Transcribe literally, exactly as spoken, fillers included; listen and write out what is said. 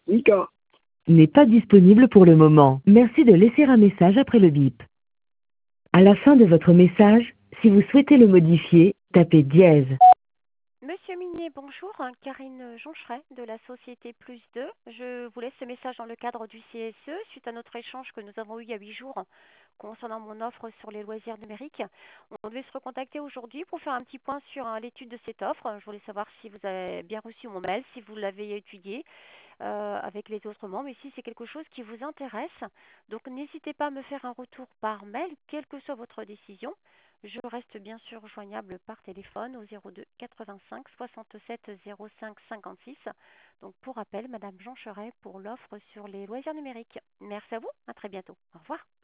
Mika. N'est pas disponible pour le moment. Merci de laisser un message après le bip. À la fin de votre message, si vous souhaitez le modifier, tapez dièse. Monsieur Minier, bonjour. Karine Joncheret de la société Plus deux. Je vous laisse ce message dans le cadre du C S E suite à notre échange que nous avons eu il y a huit jours concernant mon offre sur les loisirs numériques. On devait se recontacter aujourd'hui pour faire un petit point sur euh, l'étude de cette offre. Je voulais savoir si vous avez bien reçu mon mail, si vous l'avez étudié euh, avec les autres membres et si c'est quelque chose qui vous intéresse. Donc n'hésitez pas à me faire un retour par mail, quelle que soit votre décision. Je reste bien sûr joignable par téléphone au zéro deux quatre-vingt-cinq soixante-sept zéro cinq cinquante-six. Donc pour rappel, Madame Joncheret pour l'offre sur les loisirs numériques. Merci à vous, à très bientôt. Au revoir.